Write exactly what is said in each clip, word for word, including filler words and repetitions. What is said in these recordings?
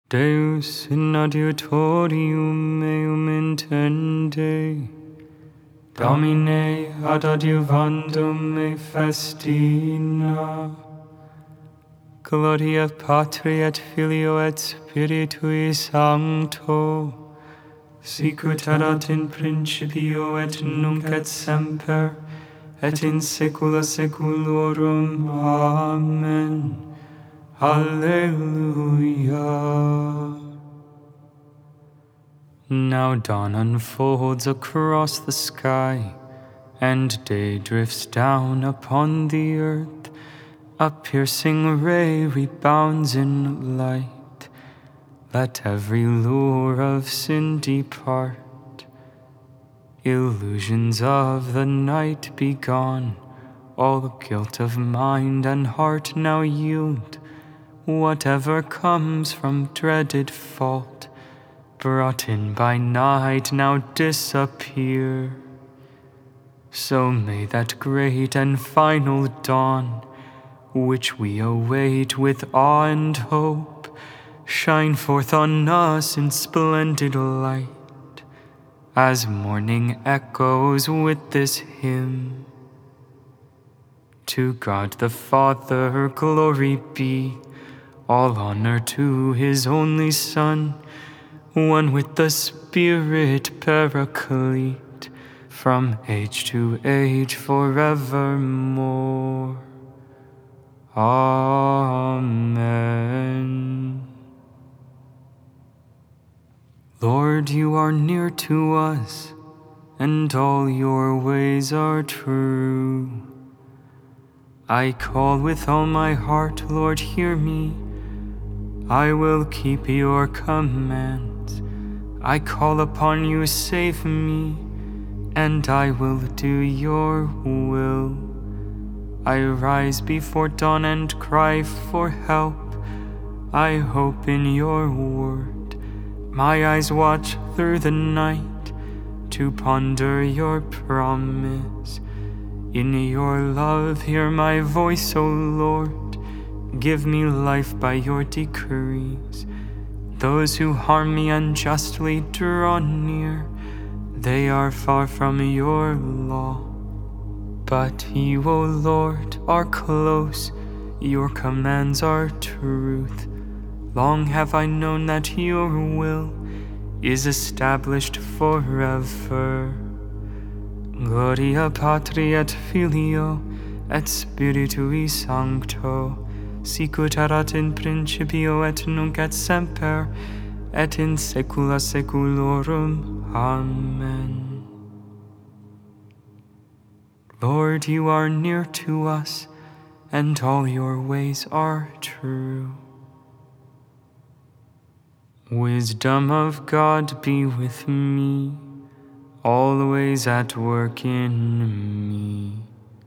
Deus in adiutorium meum intende, Domine ad adiuvandum me festina. Gloria Patri et Filio et Spiritui Sancto, sicut erat in principio et nunc et semper, et in saecula saeculorum. Amen. Alleluia. Now dawn unfolds across the sky, and day drifts down upon the earth. A piercing ray rebounds in light. Let every lure of sin depart. Illusions of the night be gone. All guilt of mind and heart now yield. Whatever comes from dreaded fault, brought in by night, now disappear. So may that great and final dawn, which we await with awe and hope, shine forth on us in splendid light, as morning echoes with this hymn. To God the Father glory be, all honor to his only Son, one with the Spirit Paraclete, from age to age forevermore. Amen. Lord, you are near to us, and all your ways are true. I call with all my heart, Lord, hear me. I will keep your commands. I call upon you, save me, and I will do your will. I rise before dawn and cry for help. I hope in your word. My eyes watch through the night to ponder your promise. In your love, hear my voice, O Lord. Give me life by your decrees. Those who harm me unjustly draw near. They are far from your law. But you, O Lord, are close. Your commands are truth. Long have I known that your will is established forever. Gloria Patri et Filio et Spiritui Sancto, sicut erat in principio et nunc et semper, et in saecula saeculorum. Amen. Lord, you are near to us, and all your ways are true. Wisdom of God be with me, always at work in me.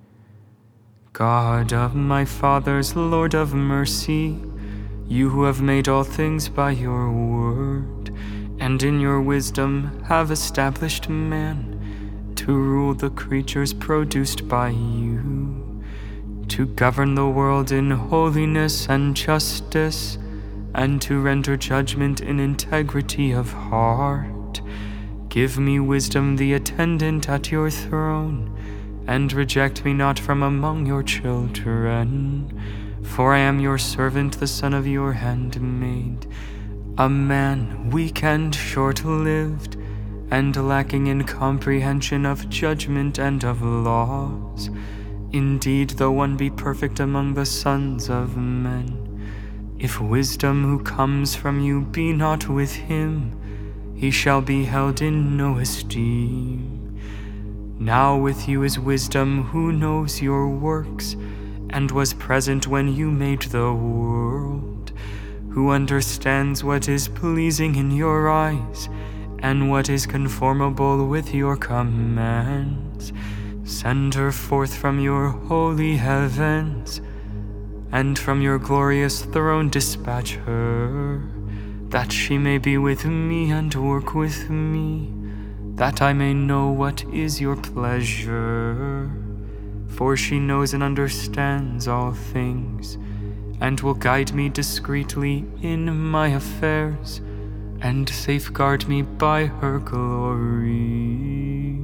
God of my fathers, Lord of mercy, you who have made all things by your word, and in your wisdom have established man to rule the creatures produced by you, to govern the world in holiness and justice, and to render judgment in integrity of heart. Give me wisdom, the attendant at your throne, and reject me not from among your children. For I am your servant, the son of your handmaid, a man weak and short-lived, and lacking in comprehension of judgment and of laws. Indeed, though one be perfect among the sons of men, if wisdom who comes from you be not with him, he shall be held in no esteem. Now with you is wisdom who knows your works, and was present when you made the world, who understands what is pleasing in your eyes, and what is conformable with your commands. Send her forth from your holy heavens, and from your glorious throne dispatch her, that she may be with me and work with me, that I may know what is your pleasure. For she knows and understands all things, and will guide me discreetly in my affairs, and safeguard me by her glory.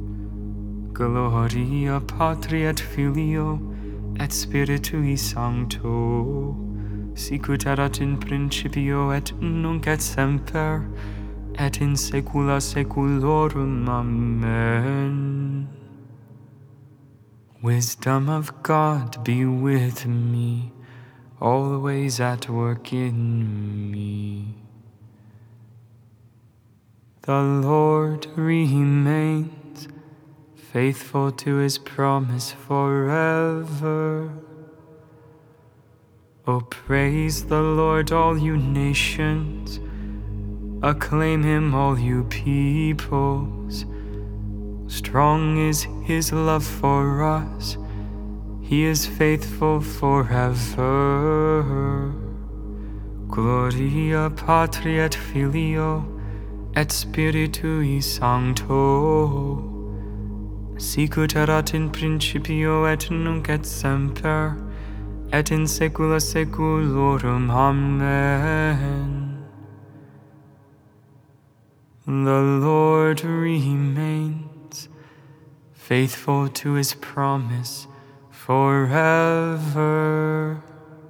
Gloria Patri et Filio et Spiritui Sancto, sicut erat in principio et nunc et semper, et in saecula saeculorum. Amen. Wisdom of God be with me, always at work in me. The Lord remains faithful to his promise forever. O praise the Lord, all you nations. Acclaim him, all you peoples. Strong is his love for us. He is faithful forever. Gloria Patri et Filio et Spiritui Sancto, sicut erat in principio et nunc et semper, et in saecula saeculorum. Amen. The Lord remains faithful to his promise forever.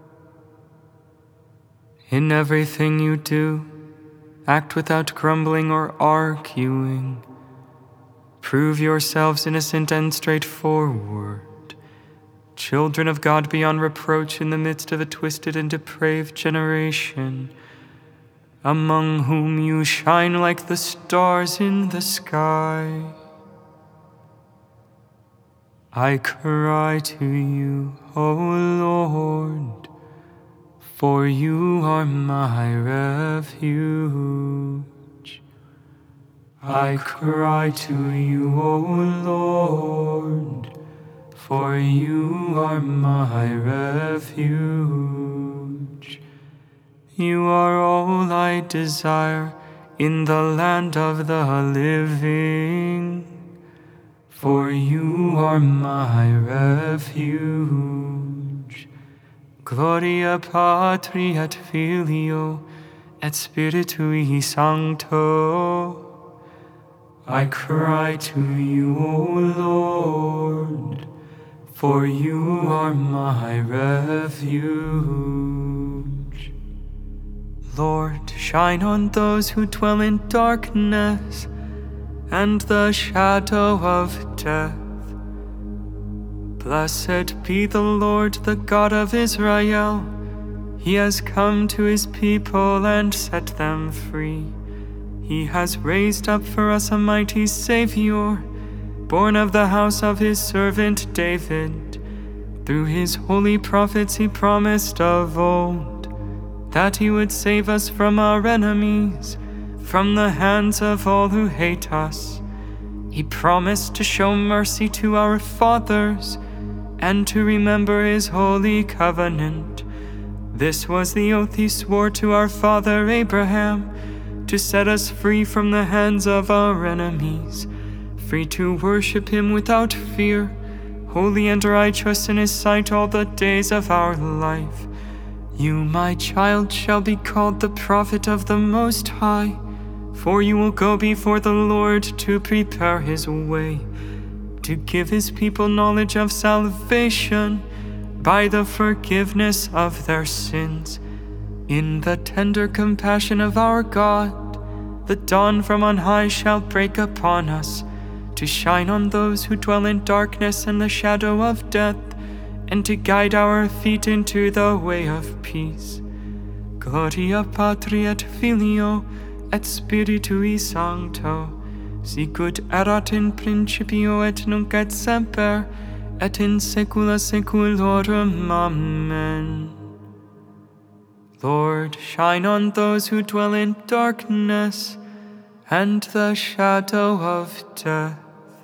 In everything you do, act without grumbling or arguing. Prove yourselves innocent and straightforward, children of God beyond reproach in the midst of a twisted and depraved generation, among whom you shine like the stars in the sky. I cry to you, O Lord, for you are my refuge. I cry to you, O Lord, for you are my refuge. You are all I desire in the land of the living, for you are my refuge. Gloria Patri et Filio et Spiritui Sancto. I cry to you, O Lord, for you are my refuge. Lord, shine on those who dwell in darkness and the shadow of death. Blessed be the Lord, the God of Israel. He has come to his people and set them free. He has raised up for us a mighty Savior, born of the house of his servant David. Through his holy prophets he promised of old that he would save us from our enemies, from the hands of all who hate us. He promised to show mercy to our fathers and to remember his holy covenant. This was the oath he swore to our father Abraham, to set us free from the hands of our enemies, free to worship him without fear, holy and righteous in his sight all the days of our life. You, my child, shall be called the prophet of the Most High, for you will go before the Lord to prepare his way, to give his people knowledge of salvation by the forgiveness of their sins. In the tender compassion of our God, the dawn from on high shall break upon us, to shine on those who dwell in darkness and the shadow of death, and to guide our feet into the way of peace. Gloria Patri et Filio et Spiritui Sancto, sicut erat in principio et nunc et semper, et in saecula saeculorum. Amen. Lord, shine on those who dwell in darkness and the shadow of death.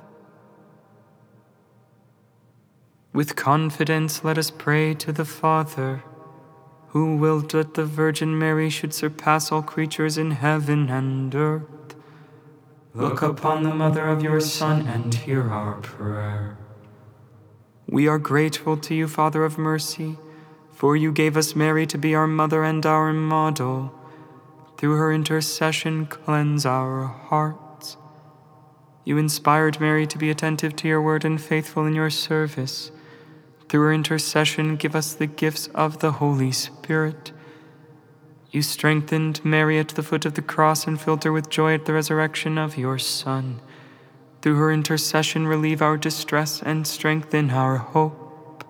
With confidence let us pray to the Father, who willed that the Virgin Mary should surpass all creatures in heaven and earth. Look upon the mother of your Son and hear our prayer. We are grateful to you, Father of mercy, For you gave us Mary to be our mother and our model. Through her intercession, cleanse our hearts. You inspired Mary to be attentive to your word and faithful in your service. Through her intercession, give us the gifts of the Holy Spirit. You strengthened Mary at the foot of the cross and filled her with joy at the resurrection of your Son. Through her intercession, relieve our distress and strengthen our hope.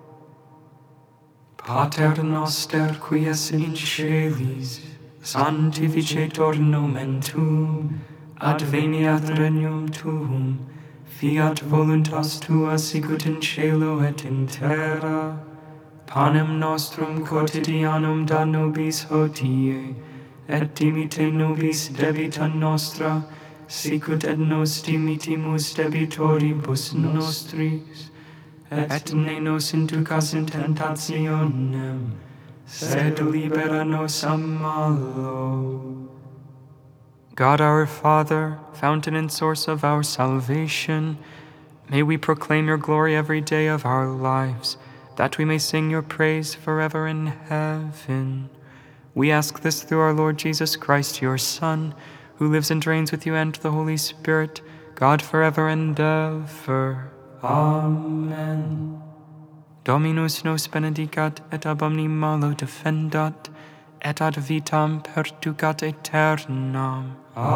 Pater noster, qui es in caelis, sanctificetur nomen tuum, adveniat regnum tuum, fiat voluntas tua sicut in cielo et in terra. Panem nostrum quotidianum da nobis hodie, et dimite nobis debita nostra, sicut et nos dimitimus debitoribus nostris, et ne nos inducas in tentationem, sed libera nos a malo. God our Father, fountain and source of our salvation, may we proclaim your glory every day of our lives, that we may sing your praise forever in heaven. We ask this through our Lord Jesus Christ, your Son, who lives and reigns with you and the Holy Spirit, God forever and ever. Amen. Dominus nos benedicat, et ab omni malo defendat, et ad vitam perducat aeternam.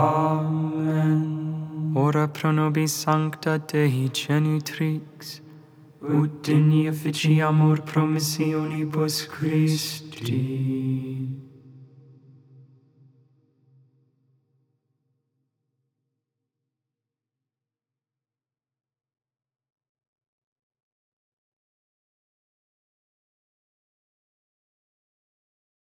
Amen. Ora pro nobis sancta Dei genitrix, ut in effici amor promissionibus Christi.